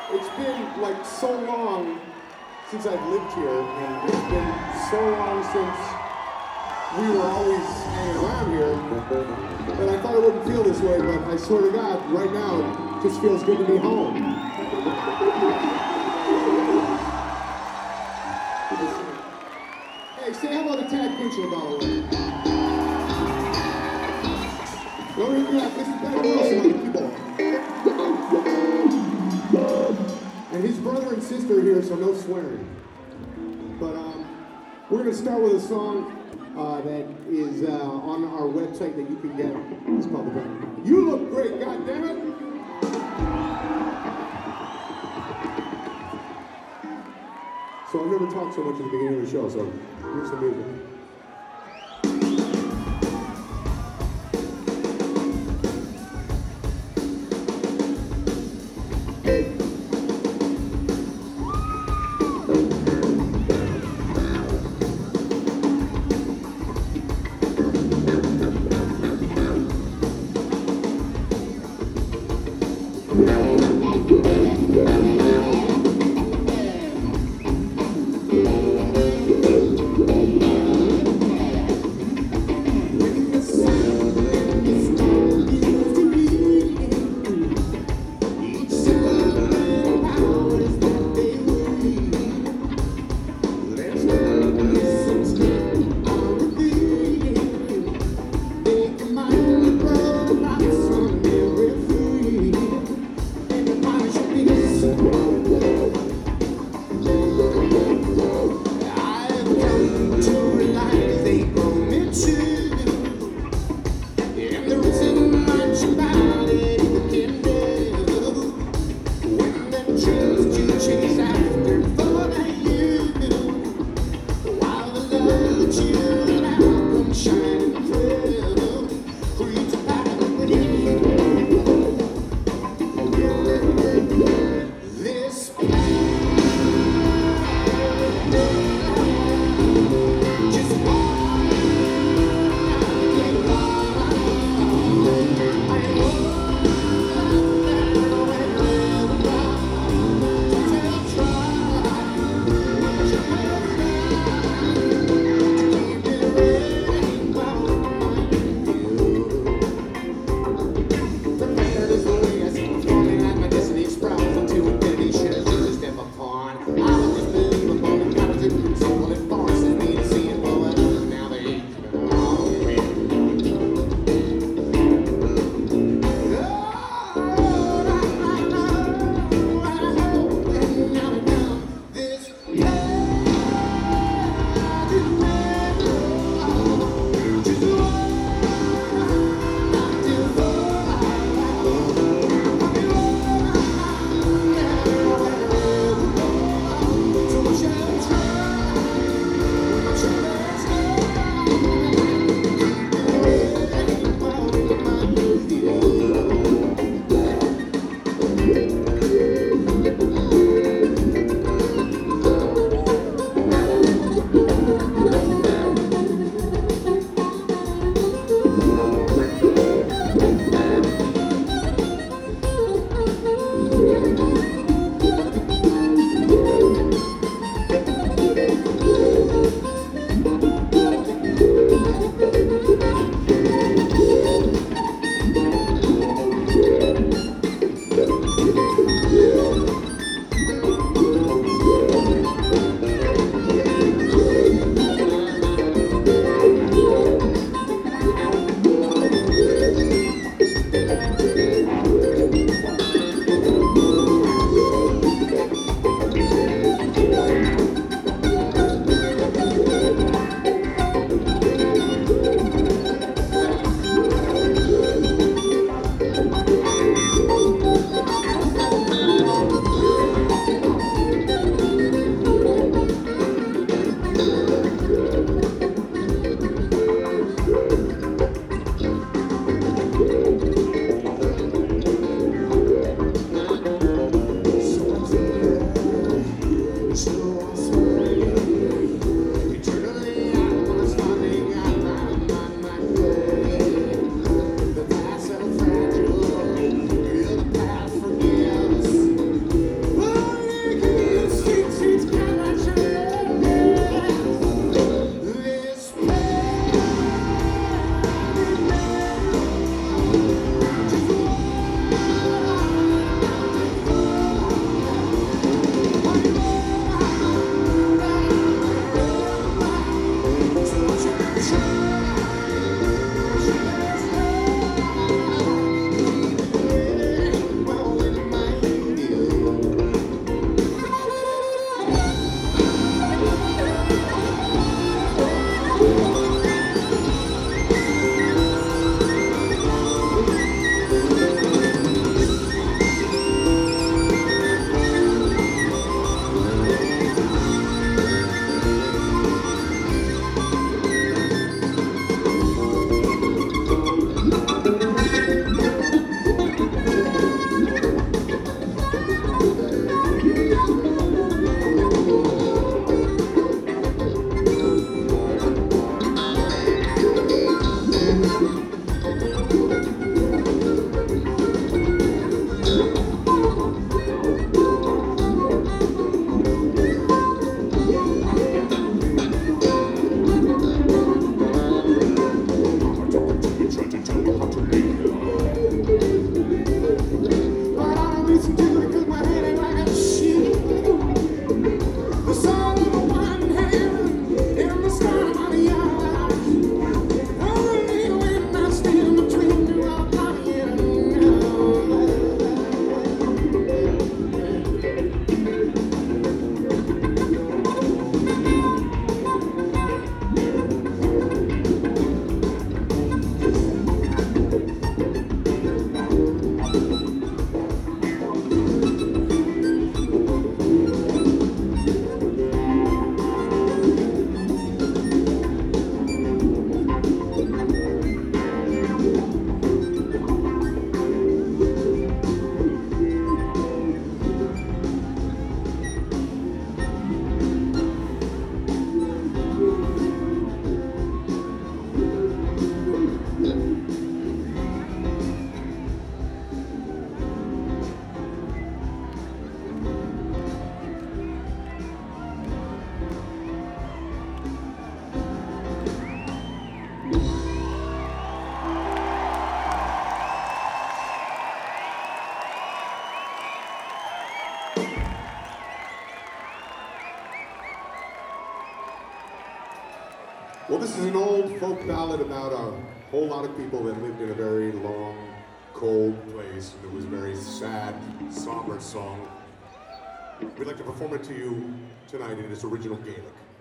It's been like so long since I've lived here, and it's been so long since we were always hanging around here that I thought it wouldn't feel this way, but I swear to God, right now it just feels good to be home. Hey, say hello to Tad Pinchel, by the way. Don't hit me up, this is Ben Wilson on the keyboard. And his brother and sister are here, so no swearing. But we're going to start with a song that is on our website that you can get. It's called The Band. You look great, goddammit! So I've never talked so much at the beginning of the show, so here's some music. Well, this is an old folk ballad about a whole lot of people that lived in a very long, cold place, and it was a very sad, somber song. We'd like to perform it to you tonight in its original Gaelic.